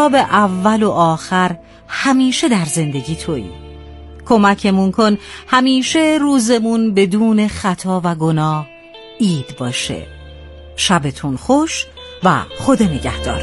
کتاب اول و آخر همیشه در زندگی تویی. کمکمون کن همیشه روزمون بدون خطا و گناه عید باشه. شبتون خوش و خدا نگهدار.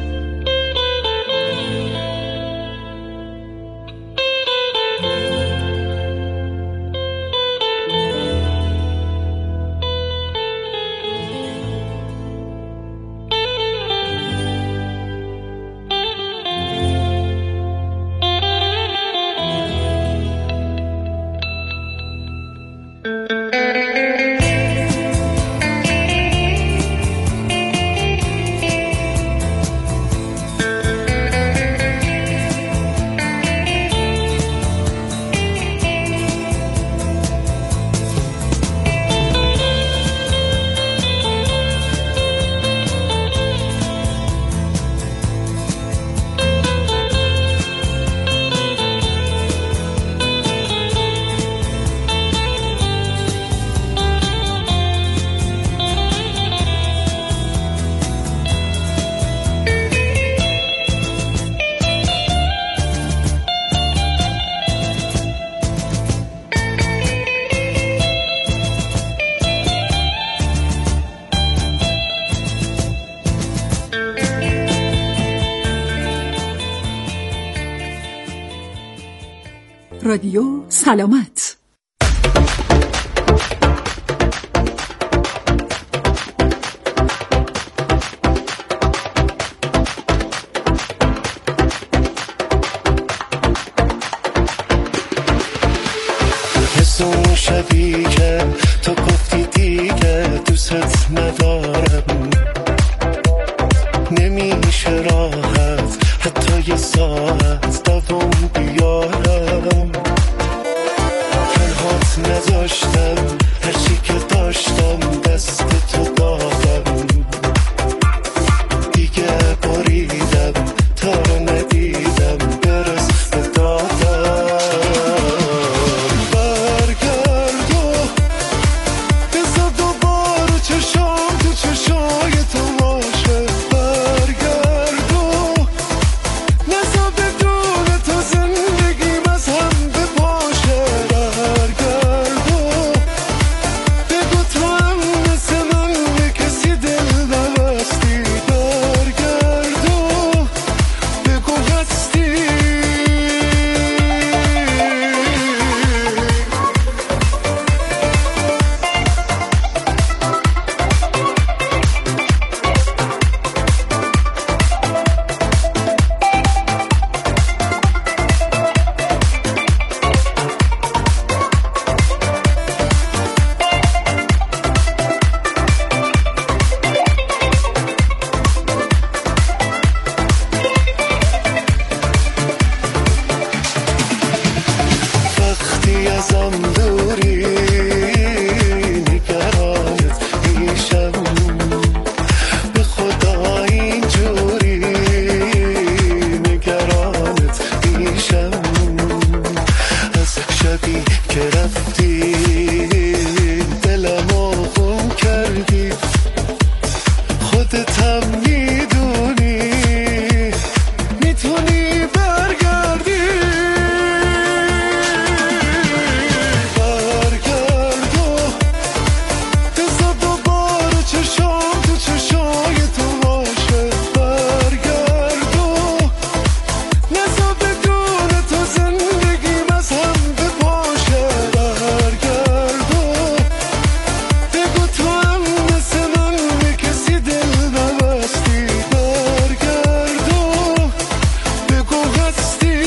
رادیو سلامت. حس اون شبی که تو گفتی دیگه دوست ندارم، نمیشه راحت حتی یه ساعت دوام بیارم. تنهات نذاشتم، هرچی که داشتم دست تو دادم، دیگه بریدم تا رو ندیدم برس به دادم. برگرد و بذار دوباره چشام تو چشای تو باشه. برگرد و نذار بدون تو زندگیم از هم بپاشه. برگرد و بگو تو هم مثل من به کسی دل نبستی. برگرد و بگو هستی. وقتی ازم دوری نگرانت میشم، به خدا اینجوری نگرانت میشم. از شبی که رفتی دلمو خون کردی، خودت هم میدونی میتونی برگردی. برگرد و بذار دوباره چشام تو چشای تو باشه. برگرد و نذار بدون تو زندگیم از هم بپاشه. برگرد و بگو تو هم مثل من به کسی دل نبستی. برگرد و بگو هستی.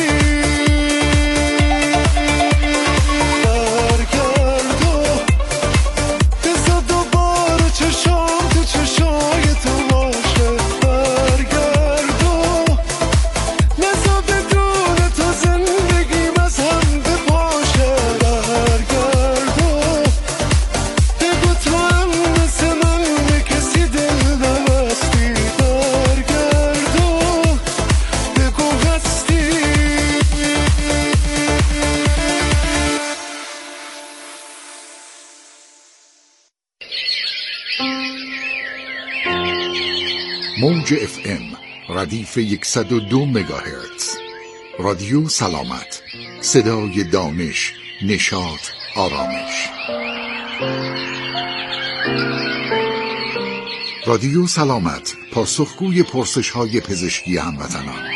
برگرد و بذار دوباره چشام تو چشای تو باشه. برگرد و نذار بدون تو زندگیم از هم بپاشه. برگرد و بگو تو هم مثل من به کسی دل نبستی. برگرد و بگو هستی. موج FM ردیف 102 مگاهرتز. رادیو سلامت، صدای دانش، نشاط، آرامش. رادیو سلامت، پاسخگوی پرسش‌های پزشکی هموطنان.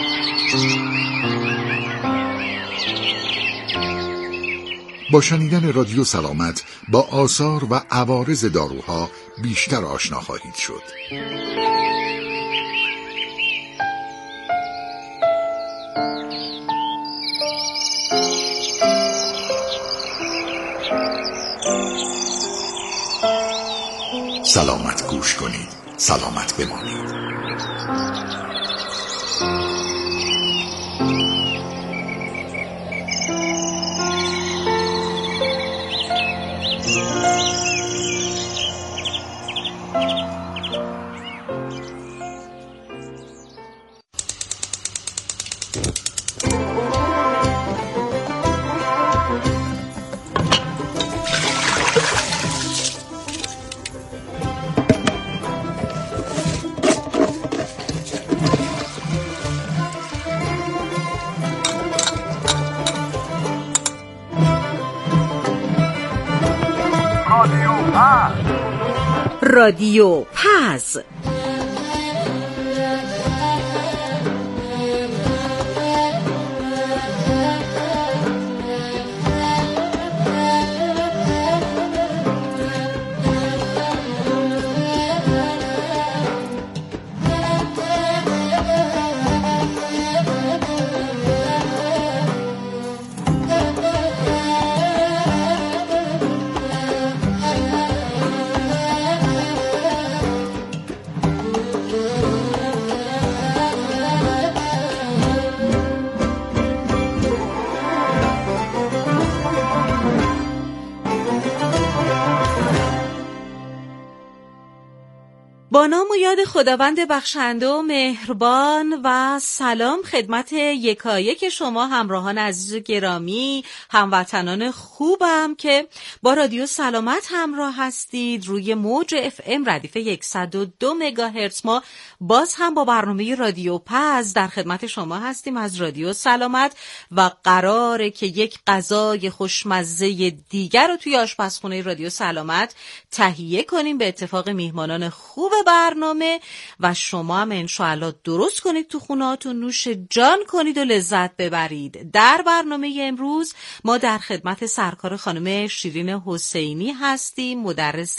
با شنیدن رادیو سلامت با آثار و عوارض داروها بیشتر آشنا خواهید شد. سلامت گوش کنید، سلامت بمانید. رادیو پز. با نام و یاد خداوند بخشنده و مهربان و سلام خدمت یکایک شما همراهان عزیز و گرامی، هموطنان خوبم که با رادیو سلامت همراه هستید روی موج FM ردیف 102 مگاهرتز. ما باز هم با برنامه رادیو پز در خدمت شما هستیم از رادیو سلامت و قراره که یک غذای خوشمزه دیگر رو توی آشپزخونه رادیو سلامت تهیه کنیم به اتفاق میهمانان خوب برنامه و شما هم انشاءالله درست کنید تو خونه‌هاتون، نوش جان کنید و لذت ببرید. در برنامه امروز ما در خدمت سرکار خانم شیرین حسینی هستیم، مدرس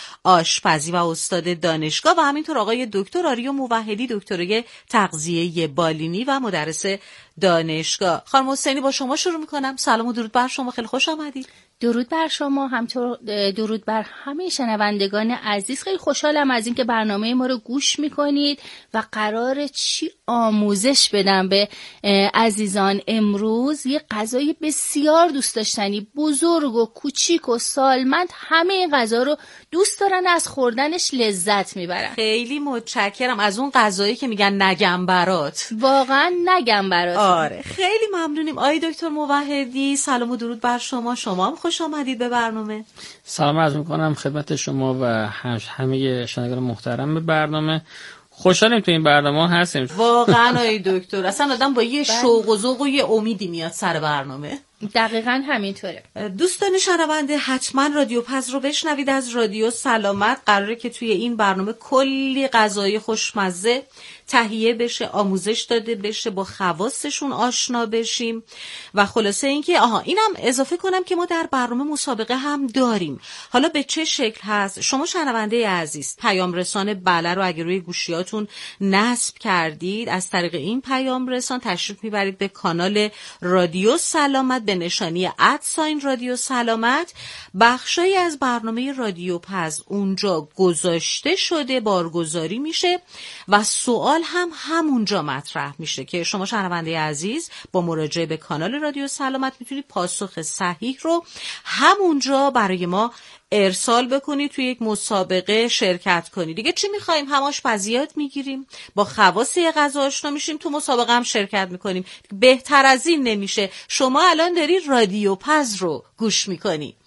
آشپزی و استاد دانشگاه، و همینطور آقای دکتر آریو موحدی، دکترای تغذیه بالینی و مدرس دانشگاه. خانم حسینی با شما شروع میکنم. سلام و درود بر شما، خیلی خوش آمدید. درود بر شما، همطور درود بر همه شنوندگان عزیز. خیلی خوشحالم از اینکه برنامه ما رو گوش میکنید و قراره چی آموزش بدم به عزیزان. امروز یه غذای بسیار دوست داشتنی، بزرگ و کوچیک و سالمند همه این غذا رو دوست دارن، از خوردنش لذت میبرن. خیلی متشکرم. از اون غذایی که میگن نگم برات، واقعا نگم برات. آره خیلی ممنونیم. آقای دکتر موحدی سلام و درود بر شما، شما هم خوش آمدید به برنامه. سلام عرض میکنم خدمت شما و همه شنوندگان محترم به برنامه. خوشحالیم تو این برنامه هستیم. واقعا آقای دکتر اصلا آدم با یه شوق و ذوق و یه امیدی میاد سر برنامه. دقیقاً همینطوره. دوستان شنونده حتما رادیو پز رو بشنوید از رادیو سلامت. قراره که توی این برنامه کلی غذای خوشمزه تهیه بشه، آموزش داده بشه، با خواصشون آشنا بشیم و خلاصه اینکه اینم اضافه کنم که ما در برنامه مسابقه هم داریم. حالا به چه شکل هست؟ شما شنونده عزیز پیام رسان بله رو اگر روی گوشیاتون نصب کردید، از طریق این پیام رسان تشریف میبرید به کانال رادیو سلامت به نشانی @رادیو سلامت. بخشایی از برنامه رادیو پز اونجا گذاشته شده، بارگذاری میشه و سوال هم همونجا مطرح میشه که شما شنونده عزیز با مراجعه به کانال رادیو سلامت میتونید پاسخ صحیح رو همونجا برای ما ارسال بکنید، توی یک مسابقه شرکت کنید. دیگه چی میخوایم؟ هم آشپزیات میگیریم، با خواص غذا آشنا میشیم، تو مسابقه هم شرکت میکنیم. بهتر از این نمیشه. شما الان داری رادیو پز رو گوش میکنی.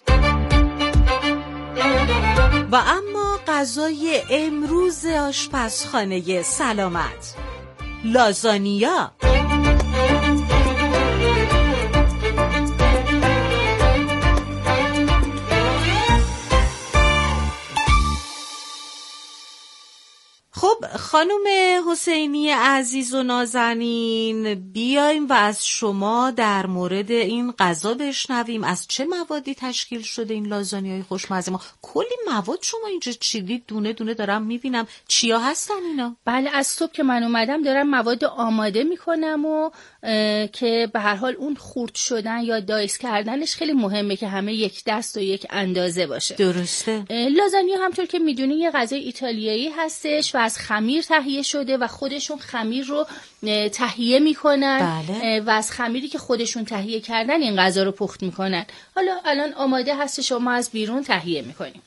و اما غذای امروز آشپزخانه سلامت، لازانیا. خب خانم حسینی عزیز و نازنین، بیایم و از شما در مورد این غذا بشنویم. از چه موادی تشکیل شده این لازانیای خوشمزه ما؟ کلی مواد شما اینجا چیدید، دونه دونه دارم میبینم. چیا هستن اینا؟ بله، از صبح که من اومدم دارم مواد آماده میکنم و که به هر حال اون خورد شدن یا دایس کردنش خیلی مهمه که همه یک دست و یک اندازه باشه. درسته. لازانیا همطور که میدونی یه غذای ایتالیایی هستش و از خمیر تهیه شده و خودشون خمیر رو تهیه میکنن. بله. و از خمیری که خودشون تهیه کردن این غذا رو پخت میکنن. حالا الان آماده هستش و ما از بیرون تهیه میکنیم.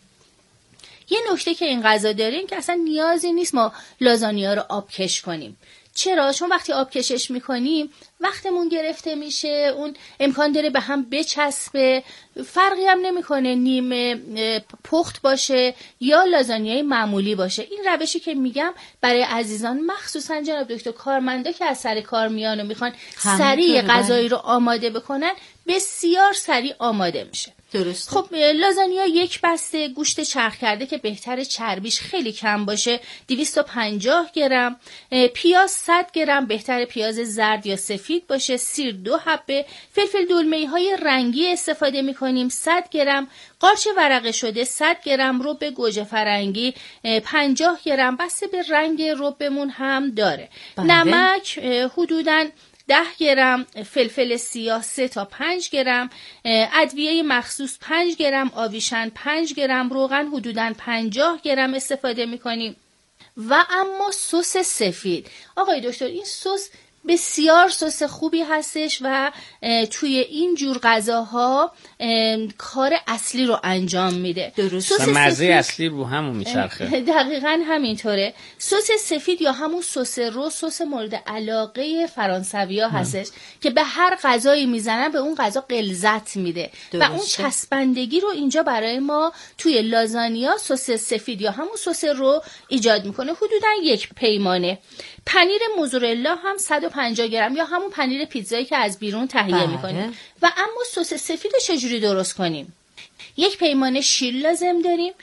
یه نکته که این غذا داره این که اصلا نیازی نیست ما لازانیا رو آبکش کنیم. چرا؟ چون وقتی آب کشش میکنیم وقتمون گرفته میشه، اون امکان داره به هم بچسبه، فرقی هم نمیکنه نیمه پخت باشه یا لازانیای معمولی باشه. این روشی که میگم برای عزیزان مخصوصا جناب دکتر کارمندا که از سر کار میان و میخوان سریع غذایی رو آماده بکنن، بسیار سریع آماده میشه. درست. خب لازانیا یک بسته گوشت چرخ کرده که بهتر چربیش خیلی کم باشه 250 گرم، پیاز 100 گرم، بهتر پیاز زرد یا سفید باشه، سیر 2 حبه، فلفل دلمه‌ای های رنگی استفاده می‌کنیم 100 گرم، قارچ ورقه شده 100 گرم، رب گوجه فرنگی 50 گرم، بسته به رنگ ربمون هم داره. بله. نمک حدوداً 10 گرم، فلفل سیاه 3 تا 5 گرم، ادویه مخصوص 5 گرم، آویشن 5 گرم، روغن حدوداً 50 گرم استفاده می‌کنیم. و اما سس سفید، آقای دکتر این سس بسیار سس خوبی هستش و توی این جور غذاها کار اصلی رو انجام میده. درست. مزه اصلی رو همون میچرخه. دقیقاً همینطوره. سس سفید یا همون سس رو سس مورد علاقه فرانسوی‌ها هستش که به هر غذایی میزنن به اون غذا غلظت میده. درست. و اون چسبندگی رو اینجا برای ما توی لازانیا سس سفید یا همون سس رو ایجاد میکنه. حدوداً 1 پیمانه. پنیر موزارلا هم 150 گرم یا همون پنیر پیتزایی که از بیرون تهیه میکنیم. و اما سس سفید رو چجوری درست کنیم؟ 1 پیمانه شیر لازم داریم،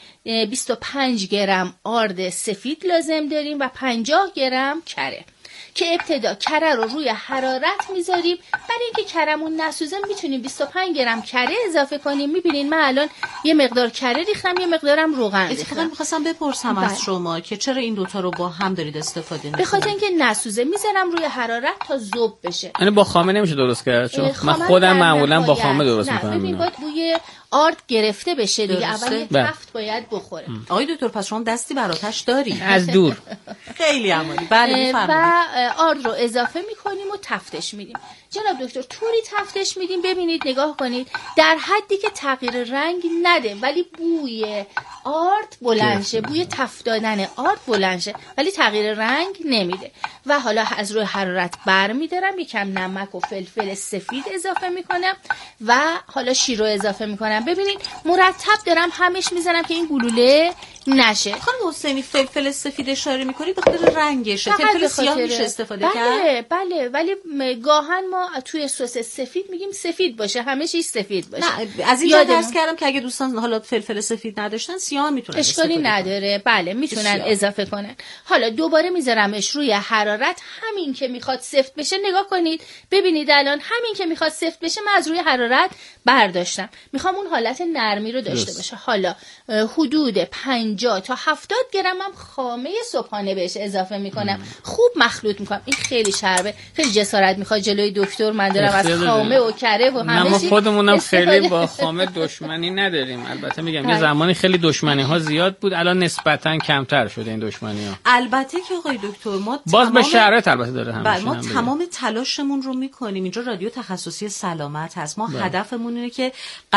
25 گرم آرد سفید لازم داریم و 50 گرم کره که ابتدا کره رو روی حرارت میذاریم. برای اینکه کرمون نسوزه میتونیم 25 گرم کره اضافه کنیم. میبینین من الان یه مقدار کره ریختم، یه مقدارم روغن ریختم. اتفاقا می‌خواستم بپرسم از شما که چرا این دوتا رو با هم دارید استفاده می‌کنید؟ به خاطر اینکه نسوزه میذارم روی حرارت تا ذوب بشه. یعنی با خامه نمیشه درست کرد، چون من خودم معمولا با خامه درست می‌کنم. ببین باید بوی آرد گرفته بشه دیگه، اول تفت باید بخوره. آقای دکتر پس شما دستی بر آتش داری؟ از دور. خیلی عمالی. بله می‌فرمایید. و آرد رو اضافه می‌کنیم و تفتش میدیم. جناب دکتر طوری تفتش میدیم، ببینید نگاه کنید در حدی که تغییر رنگ نده ولی بوی آرد بلند شه، بوی تفت دادن آرد بلند شه ولی تغییر رنگ نمیده. و حالا از روی حرارت برمی‌دارم، یکم نمک و فلفل سفید اضافه میکنم و حالا شیر رو اضافه میکنم. ببینید مرتب دارم همش میزنم که این گلوله نشه. خانم حسینی فلفل سفید اشاره میکنید به خاطر رنگشه، فلفل سیاه میشه استفاده کرد؟ بله ولی گاهن ما توی سس سفید میگیم سفید باشه، همه چیز سفید باشه. نه از اینجا درس کردم که اگه دوستان حالا فلفل سفید نداشتن سیاه میتونن اشکالی نداره. بله میتونن اضافه کنن. حالا دوباره میذارمش روی حرارت، همین که میخواد سفت بشه نگاه کنید، ببینید الان همین که میخواد سفت بشه من از روی حرارت برداشتم. میخوام اون حالت نرمی رو داشته باشه. حالا حدود 50 تا 70 گرم هم خامه صبحانه بهش اضافه میکنم. خوب مخلوط میکنم. این خیلی شربه، خیلی جسارت میخواد جلوی دکتر من دارم از خامه و کره و همه چی. خودمونم خیلی با خامه دشمنی نداریم. البته میگم یه زمانی خیلی دشمنی ها زیاد بود، الان نسبتا کمتر شده این دشمنی ها. البته که آقای دکتر ما باز به شرایط البته داره همش. ما تمام تلاشمون رو میکنیم. اینجا رادیو تخصصی سلامت هست. ما هدفمون اینه که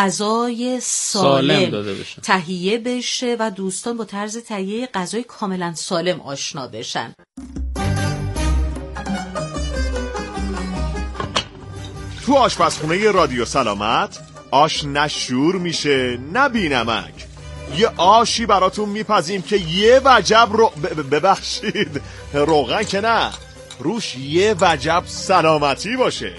غذای سالم تهیه بشه و دوستان با طرز تهیه غذای کاملا سالم آشنا بشن. تو آشپزخونه رادیو سلامت آش نه شور میشه نه بی‌نمک. یه آشی براتون میپزیم که یه وجب رو ببخشید روغن که نه، روش یه وجب سلامتی باشه.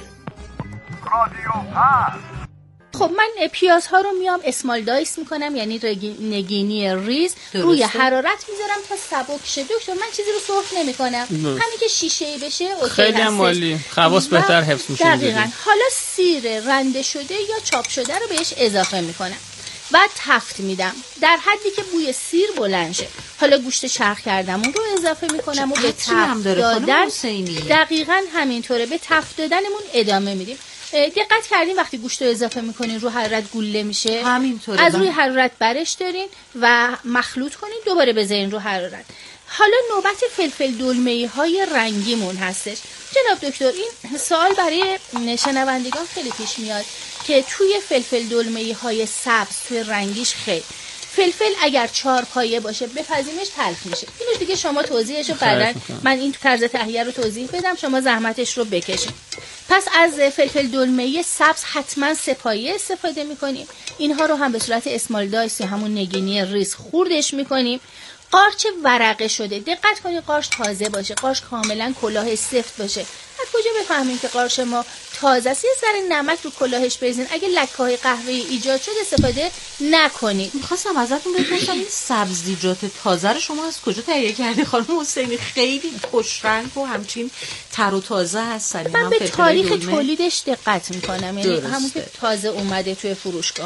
خب من پیازها رو میام اسمال دایس میکنم، یعنی نگینی ریز، روی حرارت میذارم تا سبک شه. دکتر من چیزی رو سرخ نمیکنم، همین که شیشه‌ای بشه اوکی هستش. خیلی عالی، خواص بهتر حفظ میشه. دقیقاً. حالا سیر رنده شده یا چاپ شده رو بهش اضافه میکنم. بعد تفت میدم در حدی که بوی سیر بلند شه. حالا گوشت چرخ کردم اون رو اضافه میکنم و به تفت دادن دقیقاً همینطوره، به تفت دادنمون ادامه میدیم. دقت کردین وقتی گوشت رو اضافه میکنین رو حرارت گوله میشه؟ همینطوره. از روی حرارت برش دارین و مخلوط کنین، دوباره بذارین رو حرارت. حالا نوبت فلفل دلمه‌ای های رنگیمون هستش. جناب دکتر این سوال برای شنوندگان خیلی پیش میاد که توی فلفل دلمه‌ای های سبز توی رنگیش خیلی فلفل اگر 4 پایه باشه بپزیمش تلخ میشه. اینو دیگه شما توضیحشو بعداً من این طرز تهیه رو توضیح بدم، شما زحمتش رو بکشین. پس از فلفل دلمه‌ای سبز حتما 3 پایه استفاده میکنیم. اینها رو هم به صورت اسمال دایس یا همون نگینی ریز خوردش میکنیم. قارچ ورقه شده، دقت کنید قارچ تازه باشه، قارچ کاملا کلاه سفت باشه. از کجا بفهمیم که قارچ ما تازه است؟ یه ذره نمک رو کلاهش بریزین. اگه لکه‌های قهوه‌ای ایجاد شد استفاده نکنید. می‌خواستم ازتون بپرسم این سبزیجات تازه رو شما از کجا تهیه کردید خانم حسینی؟ خیلی خوش رنگ و همچین تر و تازه هستن. من به تاریخ تولیدش دقت می‌کنم، یعنی همون که تازه اومده توی فروشگاه.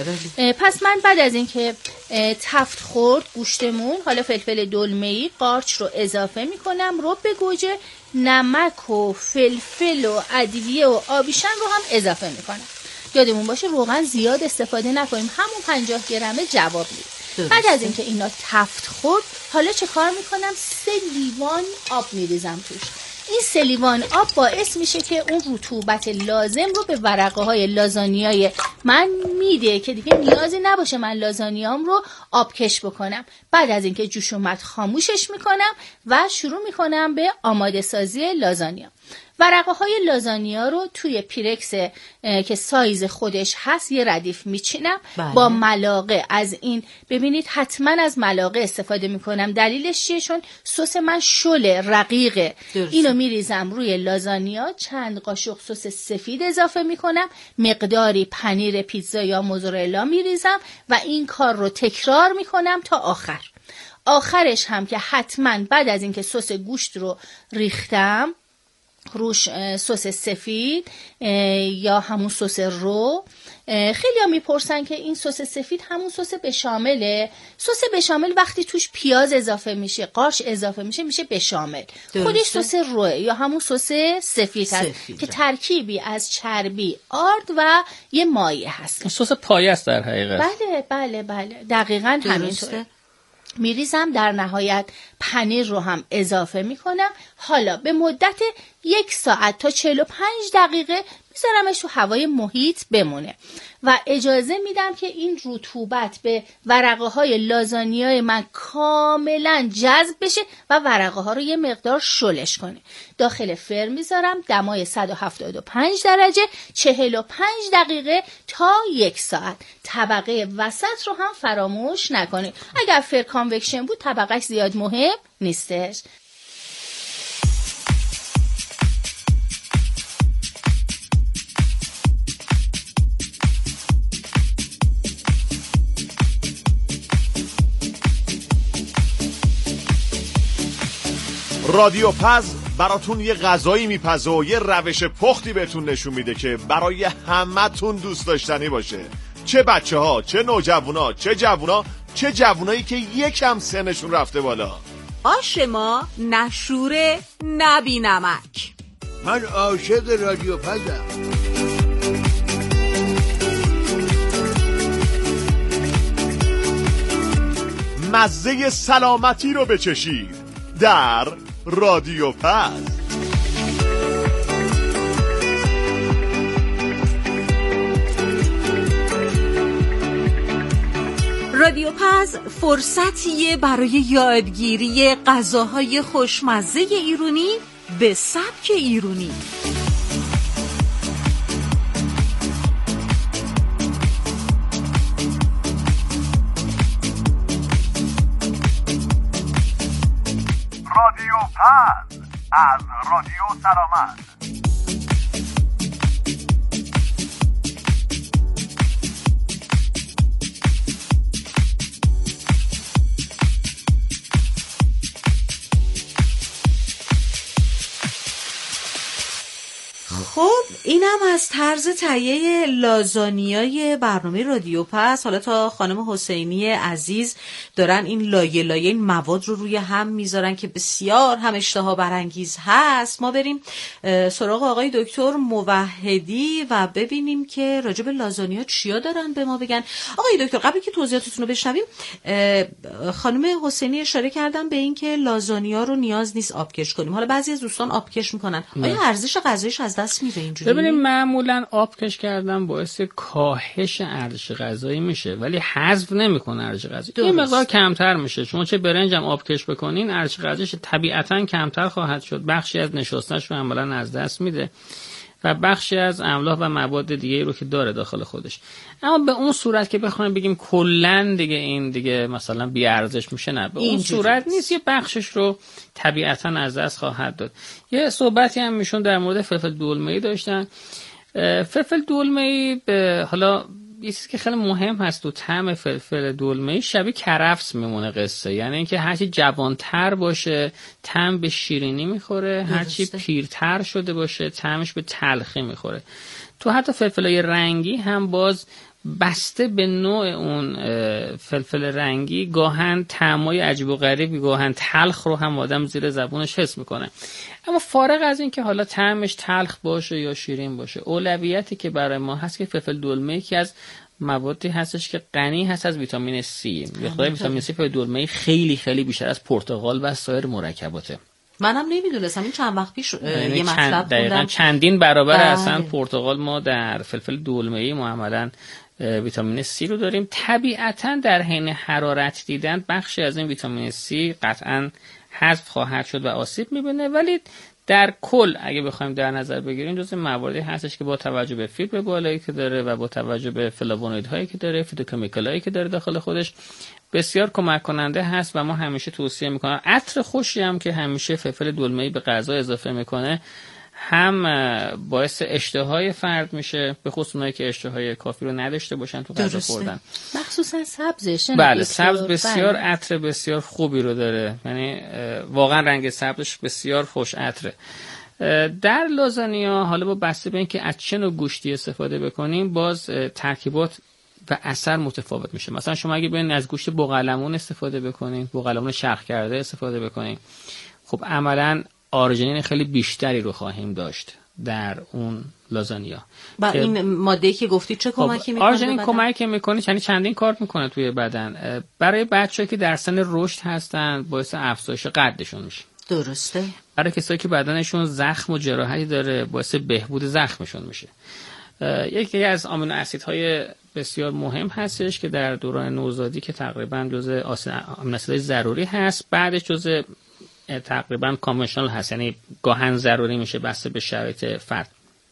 پس من بعد از اینکه تفت خورد گوشتمون، حالا فلفل دلمه‌ای، قارچ رو اضافه می‌کنم، رب گوجه، نمک و فلفل و ادویه و آبیشن رو هم اضافه میکنم. یادمون باشه روغن زیاد استفاده نکنیم، همون 50 گرمه جواب میده. بعد از اینکه اینا تفت خورد، حالا چه کار میکنم؟ 3 لیوان آب میریزم توش. این 3 لیوان آب باعث میشه که اون رطوبت لازم رو به ورقه های لازانیای من میده که دیگه نیازی نباشه من لازانیام رو آبکش بکنم. بعد از اینکه جوش اومد خاموشش میکنم و شروع میکنم به آماده سازی لازانیا. ورقه های لازانیا رو توی پیرکس که سایز خودش هست یه ردیف میچینم. با ملاقه از این، ببینید حتما از ملاقه استفاده میکنم. دلیلش چیه؟ چون سس من شل رقیقه. اینو میریزم روی لازانیا، چند قاشق سس سفید اضافه میکنم، مقداری پنیر پیتزا یا موزارلا میریزم و این کار رو تکرار میکنم تا آخر. آخرش هم که حتما بعد از اینکه سس گوشت رو ریختم روش سس سفید یا همون سس رو، خیلی ها میپرسن که این سس سفید همون سس بشامله. سس بشامل وقتی توش پیاز اضافه میشه، قارچ اضافه میشه، میشه بشامل. خودش سس روه یا همون سس سفید هست که ترکیبی از چربی، آرد و یه مایه هست. سس پایه است در حقیقت. بله دقیقاً همینطوره. میریزم. در نهایت پنیر رو هم اضافه میکنم. حالا به مدت 1 ساعت تا 45 دقیقه میذارمش تو هوای محیط بمونه و اجازه میدم که این رطوبت به ورقه های لازانیای من کاملا جذب بشه و ورقه ها رو یه مقدار شلش کنه. داخل فرن میذارم، دمای 175 درجه، 45 دقیقه تا 1 ساعت. طبقه وسط رو هم فراموش نکنید. اگر فرن کانوکشن بود طبقهش زیاد مهم نیستش. رادیو پز براتون یه غذایی میپزه و یه روش پختی بهتون نشون میده که برای همتون دوست داشتنی باشه. چه بچه ها، چه نوجوانا، چه جوونا، چه جوونایی که یکم سنشون رفته بالا. آش ما نشوره نبی نمک. من عاشق رادیو پزم. مزه سلامتی رو بچشید در رادیو پز. رادیو پز فرصتیه برای یادگیری غذاهای خوشمزه ایرانی به سبک ایرانی. رادیو پز از رادیو سلامت. خب اینم از طرز تهیه لازانیای برنامه رادیو پس. حالا تا خانم حسینی عزیز دارن این لایه لایه این مواد رو روی هم میذارن که بسیار هم اشتها برانگیز هست، ما بریم سراغ آقای دکتر موحدی و ببینیم که راجع به لازانیا چیا دارن به ما بگن. آقای دکتر قبل که توضیحاتتون رو بشنویم، خانم حسینی اشاره کردن به این که لازانیا رو نیاز نیست آبکش کنیم. حالا بعضی از دوستان آبکش میکنن، آیا ارزش غذاییش از دست میره اینجوری؟ ببینیم معمولا آبکش کردن باعث کاهش ارزش غذایی میشه ولی حذف نمیکنه ارزش غذایی. این مقدار کمتر میشه. شما چه برنج هم آبکش بکنین ارزش غذایش طبیعتا کمتر خواهد شد. بخشی از نشاستش رو عملا از دست میده و بخشی از املاح و مواد دیگه رو که داره داخل خودش. اما به اون صورت که بخوایم بگیم کلا دیگه این دیگه مثلا بی ارزش میشه، نه، به اون صورت نیست. یه بخشش رو طبیعتا از دست خواهد داد. یه صحبتی هم میشون در مورد فلفل دلمه‌ای داشتن. فلفل دلمه‌ای حالا یه چیزی که خیلی مهم هست تو طعم فلفل دلمه‌ای شبیه کرفس میمونه قصه، یعنی اینکه هرچی جوانتر باشه طعم به شیرینی میخوره، هرچی پیرتر شده باشه طعمش به تلخی میخوره. تو حتی فلفلای رنگی هم باز بسته به نوع اون فلفل رنگی گاهن طعمای عجیب و غریبی، گاهن تلخ رو هم آدم زیر زبونش حس میکنه. اما فارغ از این که حالا طعمش تلخ باشه یا شیرین باشه، اولویتی که برای ما هست که فلفل دلمه‌ای یکی از موادی هستش که غنی هست از ویتامین C. به خاطر ویتامین C فلفل دلمه‌ای خیلی خیلی بیشتر از پرتقال و سایر مرکباته. منم نمیدونستم، این چند وقت پیش یه مطلب خوندم چندین برابر اصلا پرتقال ما در فلفل دلمه‌ای معمولاً ویتامین C رو داریم. طبیعتاً در حین حرارت دیدن بخشی از این ویتامین C قطعاً حذف خواهد شد و آسیب می‌بینه، ولی در کل اگه بخوایم در نظر بگیریم جزء مواردی هستش که با توجه به فیبر بالایی که داره و با توجه به فلاوونویدهایی که داره، فیتوکمیکالایی که داره داخل خودش، بسیار کمک کننده هست و ما همیشه توصیه میکنم. عطر خوشی هم که همیشه فلفل دلمه‌ای به غذا اضافه میکنه هم باعث اشتهای فرد میشه، به خصوص اونایی که اشتهای کافی رو نداشته باشن تو غذا خوردن، مخصوصا سبزش. بله، سبز بسیار عطر بسیار خوبی رو داره، یعنی واقعا رنگ سبزش بسیار خوش عطره. در لازانیا حالا با بسته به اینکه از چه نوع گوشتی استفاده بکنیم باز ترکیبات و اثر متفاوت میشه. مثلا شما اگه ببینید از گوشت بوقلمون استفاده بکنین، بوقلمون شرخ کرده استفاده بکنین، خب عملاً آرژینین خیلی بیشتری رو خواهیم داشت در اون لازانیا. با این ماده‌ای که گفتید چه کمکی میکنه؟ آرژینین کمکی میکنه، یعنی چندین کار میکنه توی بدن. برای بچه‌ها که در سن رشد هستن باعث افزایش قدشون میشه. درسته. برای کسایی که بدنشون زخم و جراحتی داره باعث بهبود زخمشون میشه. یکی از آمینو اسیدهای بسیار مهم هستش که در دوران نوزادی که تقریبا جزء آمینو اسیدهای ضروری هست، بعدش جزء تقریبا کانونشنال هست، یعنی گاهن ضروری میشه بسته به شرایط فرد.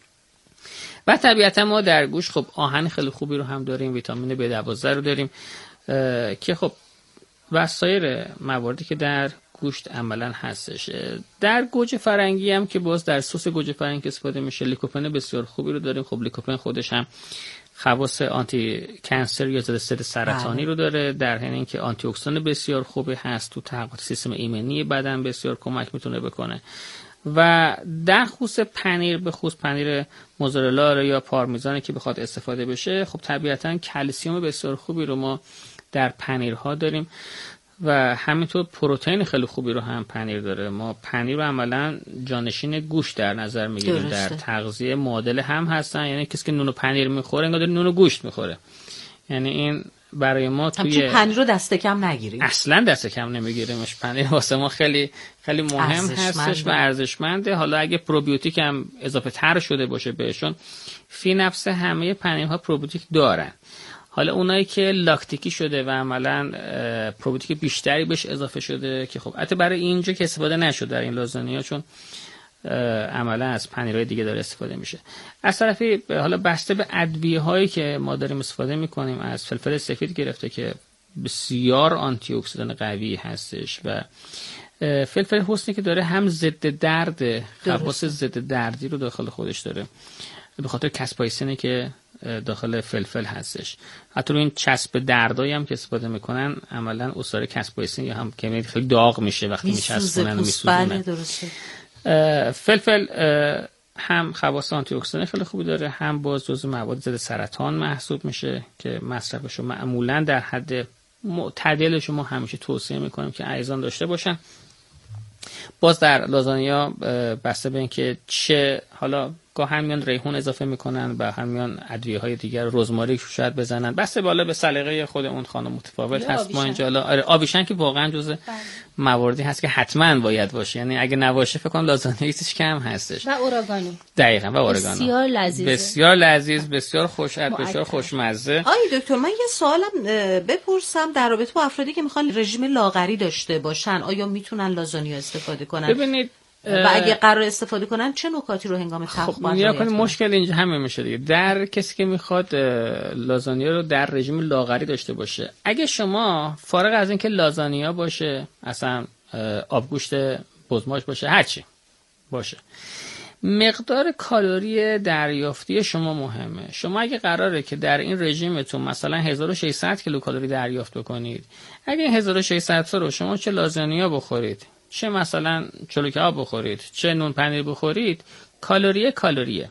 و طبیعتا ما در گوشت خب آهن خیلی خوبی رو هم داریم، ویتامین B12 رو داریم که خب و سایر مواردی که در گوشت عملا هستش. در گوجه فرنگی هم که باز در سس گوجه فرنگی استفاده میشه، لیکوپن بسیار خوبی رو داریم. خب لیکوپن خودش هم خواص آنتی کانسر یا ضد سرطانی رو داره، در حین اینکه آنتی اکسیدان بسیار خوبی هست، تو تقویت سیستم ایمنی بدن بسیار کمک میتونه بکنه. و در خصوص پنیر، به خصوص پنیر موزارلا یا پارمیزانی که بخواد استفاده بشه، خب طبیعتا کلسیم بسیار خوبی رو ما در پنیرها داریم و همینطور پروتئین خیلی خوبی رو هم پنیر داره. ما پنیر رو عملا جانشین گوشت در نظر میگیریم، در تغذیه معادل هم هستن، یعنی کسی که نون و پنیر میخوره انگار داره نون و گوشت میخوره. یعنی این برای ما توی پنیر رو دست کم نگیریم، اصلا دست کم نمیگیریمش. پنیر واسه ما خیلی خیلی مهم هستش و ارزشمنده. حالا اگه پروبیوتیک هم اضافه تر شده باشه بهشون، فی نفس همه پنیرها پروبیوتیک دارن. حالا اونایی که لاکتیکی شده و عملاً پروبیوتیک بیشتری بهش اضافه شده که خب البته برای اینجا که استفاده نشده در این لازانیا، چون عملاً از پنیرهای دیگه داره استفاده میشه. از طرفی حالا بسته به ادویه هایی که ما داریم استفاده میکنیم، از فلفل سفید گرفته که بسیار آنتی اکسیدان قوی هستش و فلفل حسنی که داره هم ضد درد، خواص ضد دردی رو داخل خودش داره، به خاطر کسپایسینی که داخل فلفل هستش. حتی رو این چسب دردایی هم که استفاده میکنن عملا اثر کسپایسین یا هم که خیلی داغ میشه وقتی میچسبونن و میسوزونن. فلفل هم خواص آنتی اکسیدان خیلی خوبی داره، هم باز جزو مواد ضد سرطان محسوب میشه که مصرفش معمولا در حد معتدلش ما همیشه توصیه میکنیم که عزیزان داشته باشن. باز در لازانیا بسته به اینکه چه حالا گاه هم میان ریحون اضافه میکنن و هم میان ادویه های دیگر روزماریک شاید بزنن، بسته بالا به سلیقه خود اون خانم متفاوت هست. ما اینجا آبیشن که واقعا جزء مواردی هست که حتما باید باشه، یعنی اگه نباشه فکر کنم لازانیایش کم هستش. و اورگانو دقیقاً، و اورگانو بسیار لذیذه، بسیار لذیذ، بسیار بسیار خوشمزه. دکتر من یه سوالم بپرسم در رابطه با افرادی که میخوان رژیم لاغری داشته باشن، آیا میتونن لازانیا استفاده کنن؟ ببینید و اگه قرار استفاده کنن چه نکاتی رو هنگام طبخ باید رعایت کنن؟ مشکل اینجا همین میشه دیگه. در کسی که میخواد لازانیا رو در رژیم لاغری داشته باشه، اگه شما فارغ از اینکه لازانیا باشه، اصلا آبگوشت بزماش باشه، هرچی باشه، مقدار کالری دریافتی شما مهمه. شما اگه قراره که در این رژیمتون مثلا 1600 کیلوکالری دریافت بکنید، اگه 1600 رو شما چه لازانیا بخورید، چه مثلا چلو کباب بخورید، چه نون پنیر بخورید، کالریه.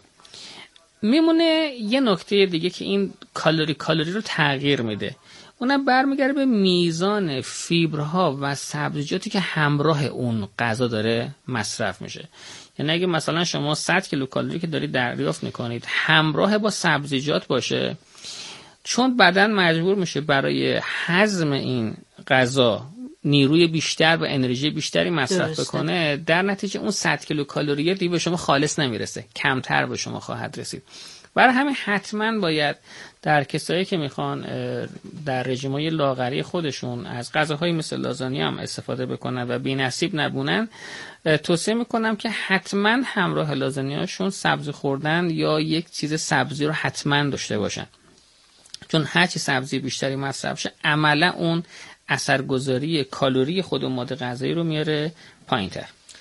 میمونه یه نکته دیگه که این کالری رو تغییر میده، اونم برمیگرده به میزان فیبرها و سبزیجاتی که همراه اون غذا داره مصرف میشه. یعنی اگه مثلا شما 100 کیلوکالری که دارید دریافت میکنید همراه با سبزیجات باشه، چون بدن مجبور میشه برای هضم این غذا نیروی بیشتر و انرژی بیشتری مصرف بکنه، در نتیجه اون 100 کیلوکالری دیگه به شما خالص نمیرسه، کمتر به شما خواهد رسید. برای همین حتما باید در کسایی که میخوان در رژیم‌های لاغری خودشون از غذاهایی مثل لازانیا هم استفاده بکنن و بی‌نصیب نبونن، توصیه میکنم که حتما همراه لازانیاشون سبزی خوردن یا یک چیز سبزی رو حتما داشته باشن، چون هرچی سبزی بیشتری مصرف شه عملا اون اثرگذاری کالری خود اون ماده غذایی رو میاره پایین‌تر.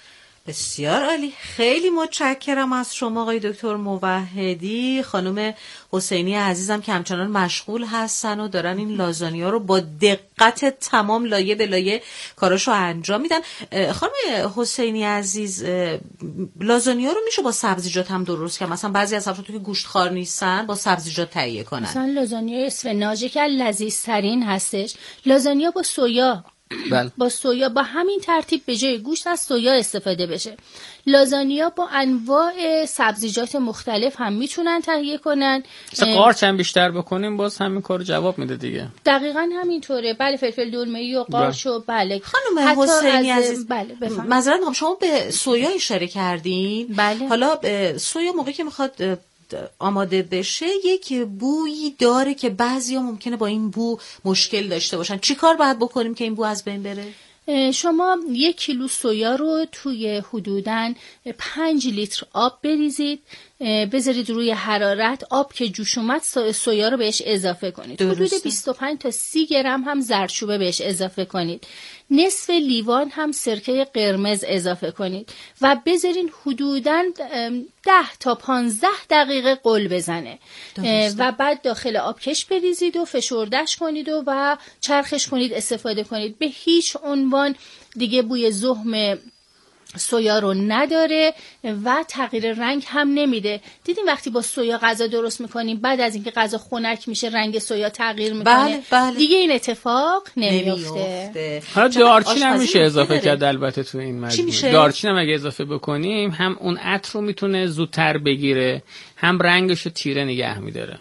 بسیار عالی، خیلی متشکرم از شما آقای دکتر موحدی. خانم حسینی عزیزم که همچنان مشغول هستن و دارن این لازانیا رو با دقت تمام لایه به لایه کاراشو انجام میدن. خانم حسینی عزیز، لازانیا رو میشه با سبزیجات هم درست کنن؟ مثلا بعضی از افراد که گوشتخوار نیستن با سبزیجات تهیه کنن. مثلا لازانیا اسفناج که لذیذترین هستش، لازانیا با سویا، با سویا با همین ترتیب به جای گوشت از سویا استفاده بشه. لازانیا با انواع سبزیجات مختلف هم میتونن تهیه کنن. قارچ هم بیشتر بکنیم باز همین کار جواب میده دیگه. دقیقاً همینطوره. بله، فلفل دلمه‌ای و قارچ و بله. خانم حسینی عزیز، بله بفرمایید. معذرت میخوام، شما به سویا اشاره کردین. بله. حالا سویا موقعی که میخواد آماده بشه یک بویی داره که بعضیا ممکنه با این بو مشکل داشته باشن. چی کار باید بکنیم که این بو از بین بره؟ شما 1 کیلو سویا رو توی حدوداً 5 لیتر آب بریزید، بذارید روی حرارت. آب که جوش اومد سویا رو بهش اضافه کنید. حدود 25 تا 30 گرم هم زردچوبه بهش اضافه کنید. نصف لیوان هم سرکه قرمز اضافه کنید و بذارین حدوداً 10 تا 15 دقیقه قل بزنه. و بعد داخل آبکش بریزید و فشردش کنید و چرخش کنید، استفاده کنید. به هیچ عنوان دیگه بوی زهم سویا رو نداره و تغییر رنگ هم نمیده. دیدین وقتی با سویا غذا درست میکنیم بعد از اینکه غذا خنک میشه رنگ سویا تغییر میکنه؟ بله. دیگه این اتفاق نمیفته. حالا دارچین هم میشه اضافه کرد البته تو این مجموعه. دارچین هم اگه اضافه بکنیم هم اون عطر رو میتونه زودتر بگیره، هم رنگش رو تیره نگه میداره.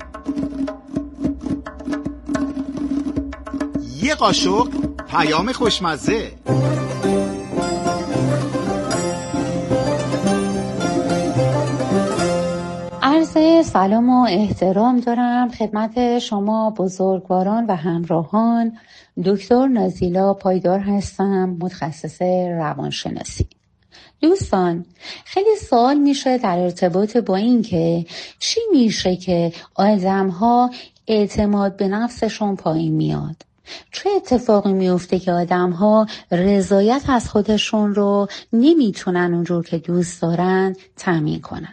یه قاشق پیام خوشمزه. عرض سلام و احترام دارم خدمت شما بزرگواران و همراهان. دکتر نازیلا پایدار هستم، متخصص روانشناسی. دوستان، خیلی سوال میشه در ارتباط با این که چی میشه که آدم‌ها اعتماد به نفسشون پایین میاد. چه اتفاقی میفته که آدم‌ها رضایت از خودشون رو نمیتونن اونجور که دوست دارن تامین کنن؟